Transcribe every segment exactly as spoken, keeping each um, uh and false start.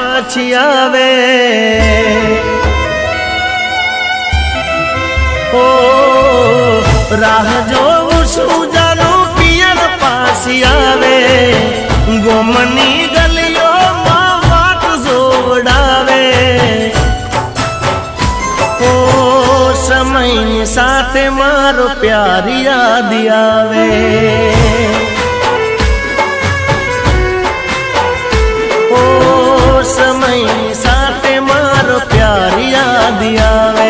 પાછી આવે ઓ રાહ જોઉં છું જાનું પિયર પાછી આવે ગોમની ગલીઓમાં વાટ જોવડાવે ઓ સમય સાથે મારો પ્યાર યાદ આવે ઓ સમય સાથે મારો પ્યાર યાદ આવે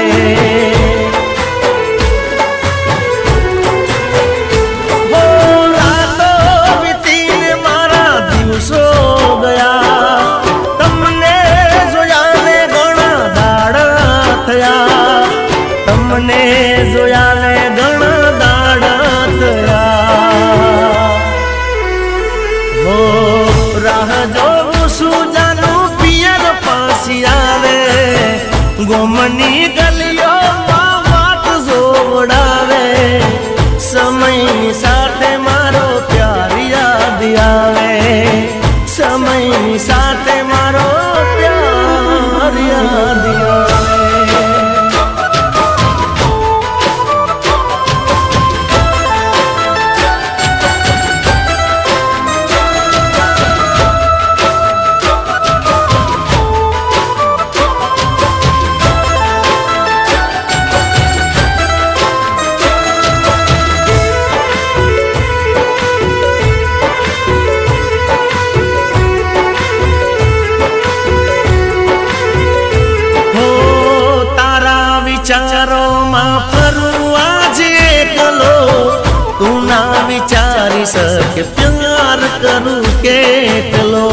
તમને જોયા ને ઘણા દાડા થયા હો રાહ જોઉં છું જાનું પિયર પાછી આવે ગોમની ગલીઓમાં વાટ જોવડાવે સમય સાથે મારો પ્યાર યાદ આવે સમય સાથે મારો પ્યાર યાદ આવે વિચારોમાં ફરું આજે એકલો તું ના વિચારી શકે પ્યાર કરું કેટલો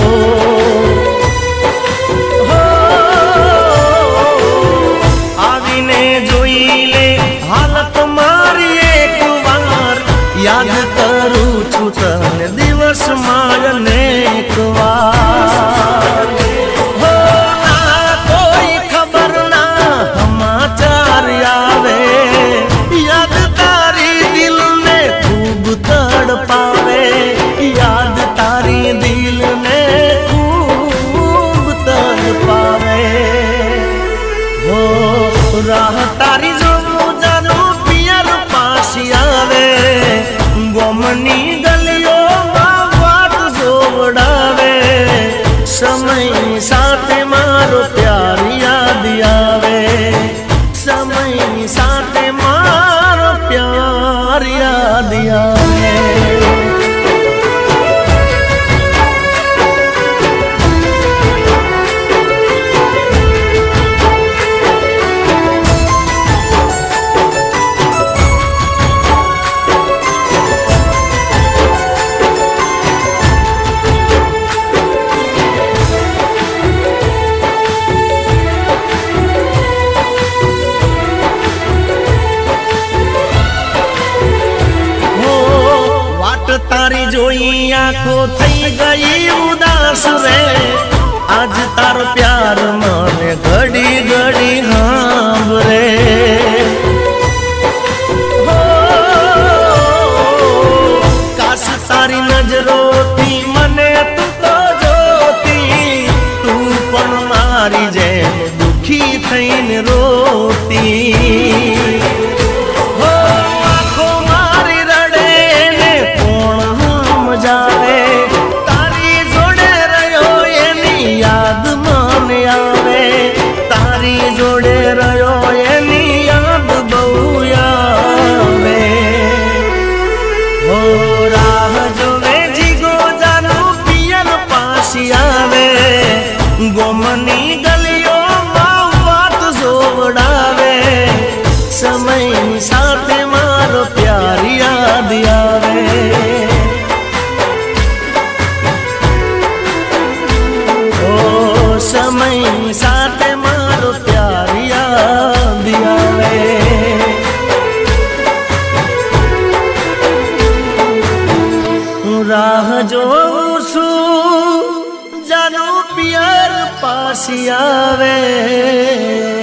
આવીને જોઈ લે હાલત મારી એક વાર યાદ કરું છું તને દિવસમાં અનેક વાર રાહ તારી જોઉં જાનું પિયર પાછી આવે ગોમની ગલીઓમાં વાટ જોવડાવે સમય સાથે મારો પ્યાર યાદ આવે સમય સાથે મારો પ્યાર યાદ આવે તારી જોઈ આંખો થઈ ગઈ ઉદાસ રે આજ તારો પ્યાર મને ઘડી ઘડી સાંભળે કાશ તારી નજરોથી મને તું તો જોતી તું પણ મારી જેમ દુખી થઈને રોતી તારી જોડે રહ્યો એની યાદ મને આવે તારી જોડે રહ્યો એની યાદ બહુ આવે હો રાહ જોવે જીગો જાનું પિયર પાછી આવે ગોમની ગલીઓમાં વાટ જોવડાવે સમય સાથે મારો પ્યાર યાદ આવે સમય સાથે મારો પ્યાર યાદ આવે રાહ જોઉં છું જાનું પિયર પાછી આવે